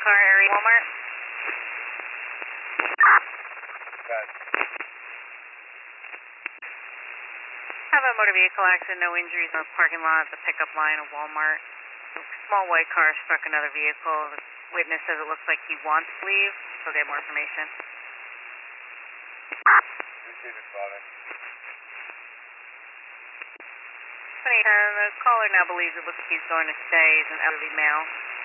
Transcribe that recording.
car area, Walmart. Got it. Have a motor vehicle accident, no injuries in the parking lot, the pickup line of Walmart. A small white car struck another vehicle. The witness says it looks like he wants to leave, so get more information. Receive it, Father. And the caller now believes it looks like he's going to stay. He's an elderly male.